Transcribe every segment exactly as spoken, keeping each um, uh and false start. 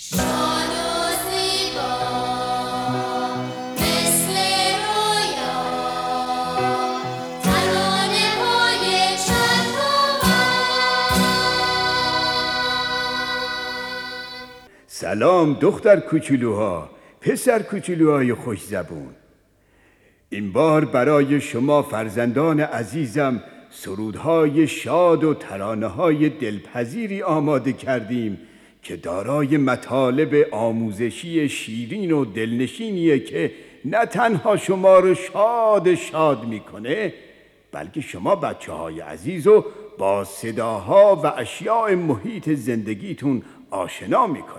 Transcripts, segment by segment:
شاد و زیبا مثل رویا ترانه های چنگاور. سلام دختر کوچولوها، پسر کوچولوهای خوش زبون. این بار برای شما فرزندان عزیزم سرودهای شاد و ترانه‌های دلپذیری آماده کردیم که دارای مطالب آموزشی شیرین و دلنشینیه که نه تنها شما رو شاد شاد میکنه، بلکه شما بچه های عزیز رو با صداها و اشیاء محیط زندگیتون آشنا میکنه.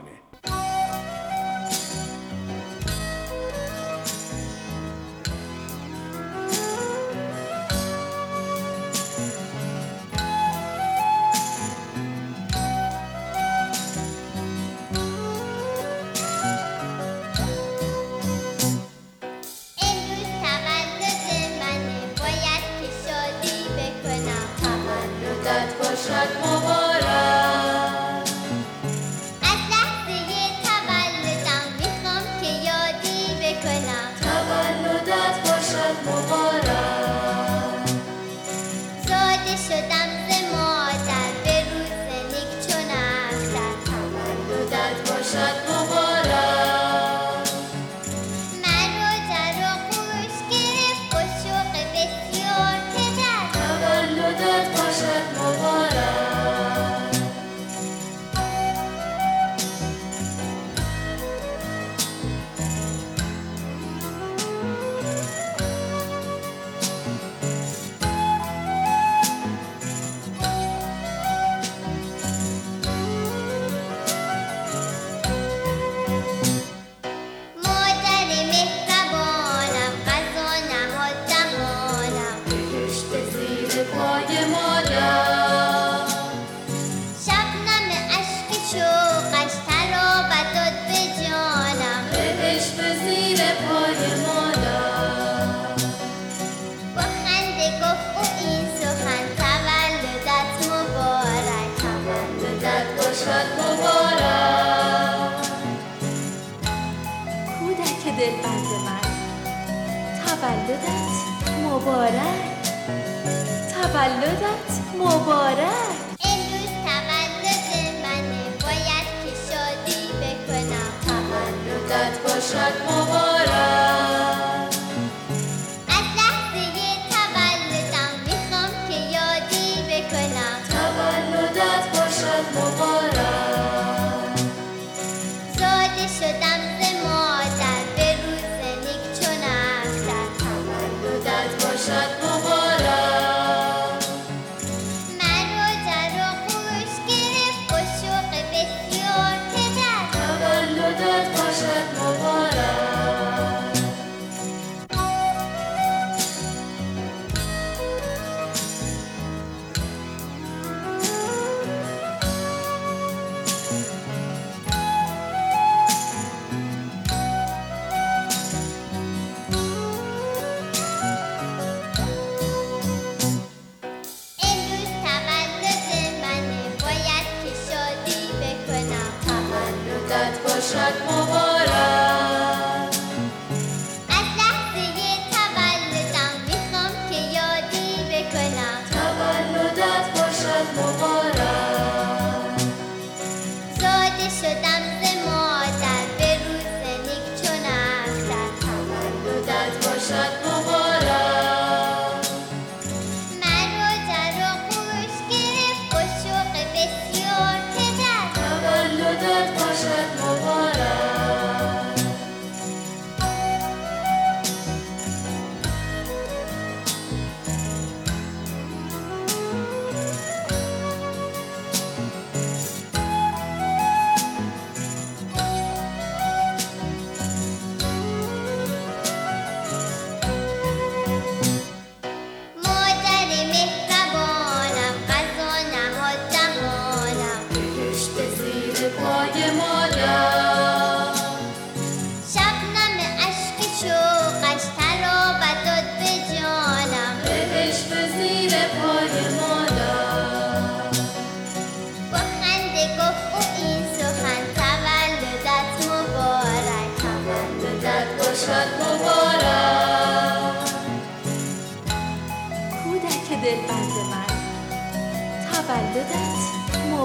باشد مبارک. از لحظه تولدم میخوام که یادی بکنم تولدت باشد مبارک. زاده شدم ز مادر به روز نیک چون اختر تولدت باشد مبارک. من رو در آغوش گرفت با شوق بسیار پدر تولدت باشد مبارک. دلبند من، تولدت مبارک، تولدت مبارک. امروز تولد منه، باید که شادی بکنم تولدت باشد مبارک. از لحظه تولدم میخوام که یادی بکنم تولدت باشد مبارک. زاده شدم ز مادر به روز نیک چون اختر تولدت باشد مبارک. من رو در آغوش گرفت با شوق بسیار پدر تولدت باشد مبارک. باشد مبارک. از لحظه تولدم میخوام که یادی بکنم تولدت باشد مبارک. زاده شدم ز مادر به روز نیک چون اختر تولدت باشد مبارک. من رو در آغوش گرفت با شوق بسیار پدر تولدت باشد مبارک.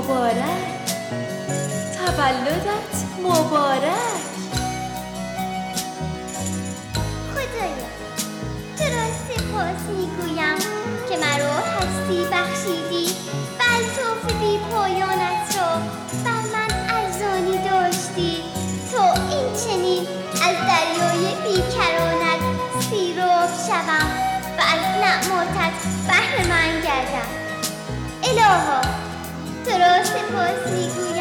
مبارک، تولدت مبارک. خدایا تو را سپاس میگویم که مرا هستی بخشیدی و الطاف بی پایانت را بر من ارزانی داشتی تا این چنین از دریای بیکرانت سیراب شوم و از نعماتت بهره مند گردم. الها تو را سپاس میگویم